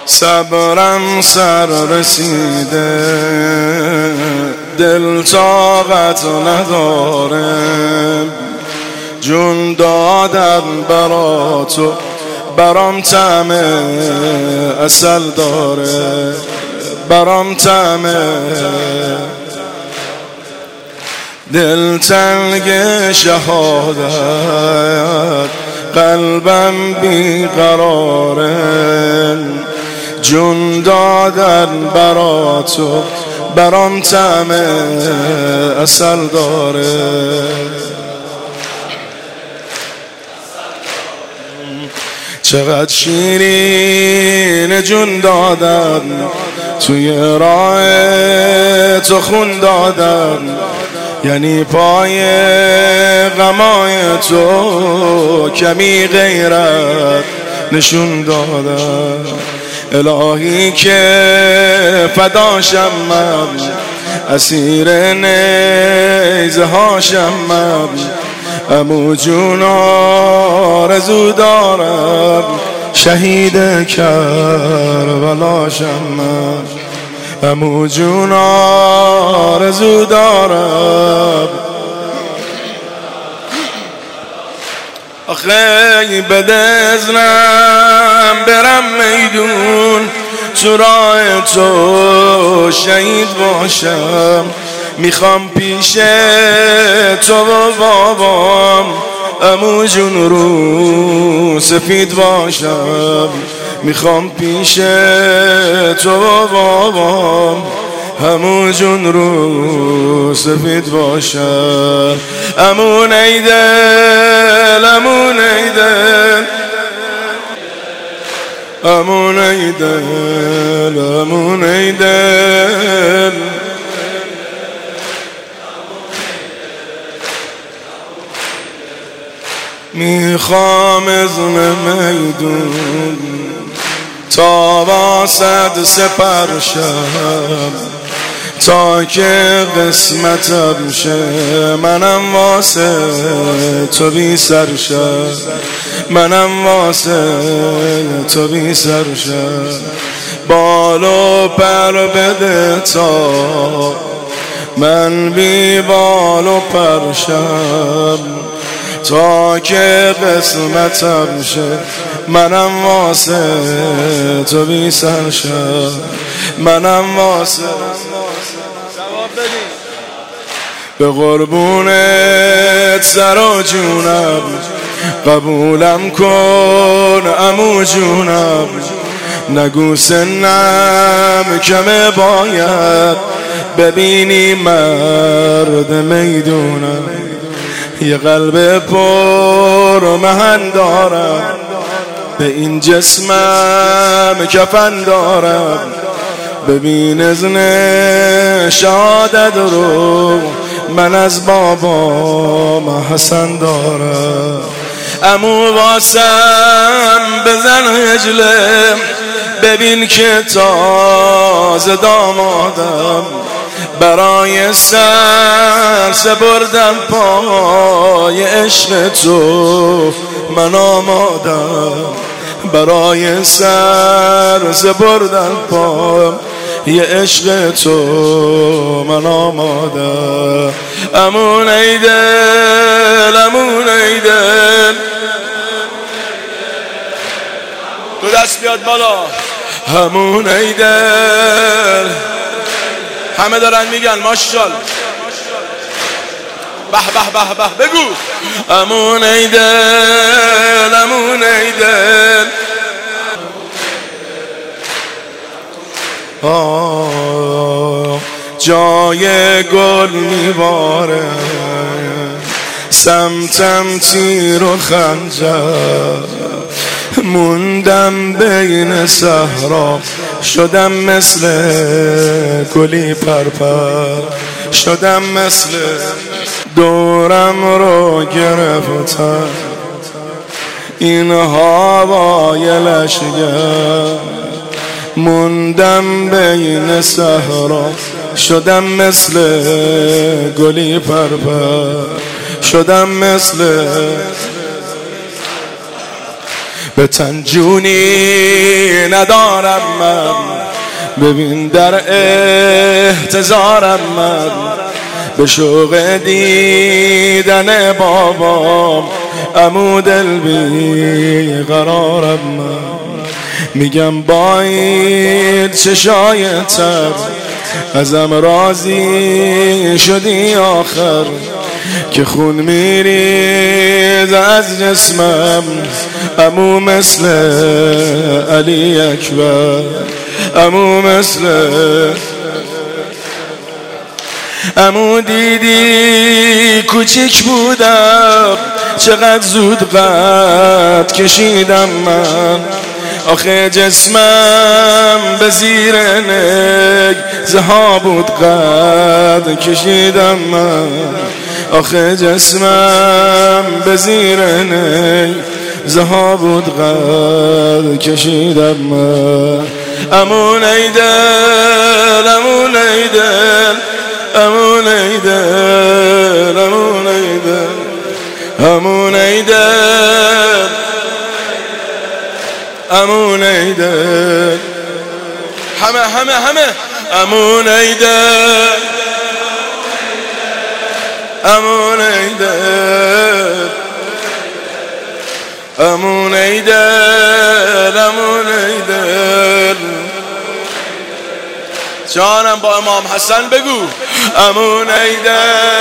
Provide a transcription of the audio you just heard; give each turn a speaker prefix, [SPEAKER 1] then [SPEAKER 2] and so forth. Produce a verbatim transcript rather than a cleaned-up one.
[SPEAKER 1] صبرم سر رسیده، دل طاقت نداره، جون دادن برا تو برام طعم عسل داره، برام طعم دل تنگ شهادت، قلبم بیقراره، جون دادن برا تو برام طعم عسل داره. چقدر شیرین جون دادن، توی راه تو خون دادن، یعنی پای غمای تو کمی غیرت نشون دادن. الهی که فداشم من، اسیر نیزه هاشم من، عمو جون آرزو دارم، شهید کربلاشم من، عمو جون آرزو دارم. آخه بده ازنم برم میدون، تو راه تو شهید باشم، میخوام پیش تو و بابام عمو جون رو سفید باشم، میخوام پیش تو و بابام عمو جون رو سفید باشم. عمو نیدل عمو نیدل عمو نیدل عمو نیدل، میخوام ازن میدون تا واسد سپر شم، تا که قسمتم شه منم واسه تو بی سر شم، منم واسه تو بی سر شم. بالو پر بده تا من بی بالو پر شم، تا که قسمتم شه منم واسه تو بی سر شم، منم واسه به قربونت سر و جونم، قبولم کن عمو جونم، نگو سنم کمه باید ببینی مرد میدونم، یه قلب پر محن دارم، به این جسمم کفن دارم، ببین ازن شهادت رو من از بابام حسن دارم. عمو واسم بزن هجله، ببین که تازه دامادم، برای سر سپردم پای عشق تو من آمادم، برای سر سپردم پای عشق تو من آمادم. عمو نیدل عمو نیدل، دو دست بیاد بالا. عمو نیدل، همه دارن میگن ماشاءالله، به به به به بگو. عمو نیدل عمو نیدل، آه جای گل میباره، سمتم تیر و خنجر، موندم بین صحرا، شدم مثل گلی پرپر، شدم مثل دورم رو گرفتن این هوای لشگر، موندم بین صحرا، شدم مثل گلی پرپر، شدم مثل به تنجونی ندارم من، ببین در احتضارم من، به شوق دیدن بابام عمو دل بی قرارم من. میگم با این چشای تر ازم راضی شدی آخر، که خون میرید از جسمم عمو مثل علی اکبر، عمو مثل عمو دیدی کوچیک بودم چقدر زود قد کشیدم من، آخه جسمم به زیر نگزه ها بود قد کشیدم من، آخه جسمم به زیر نگزه ها بود قد کشیدم من. عمو نیدل عمو نیدل عمو نیدل عمو نیدل عمو نیدل عمو نیدل همه همه همه عمو نیدل عمو نیدل عمو نیدل عمو نیدل جانم با امام حسن بگو عمو نیدل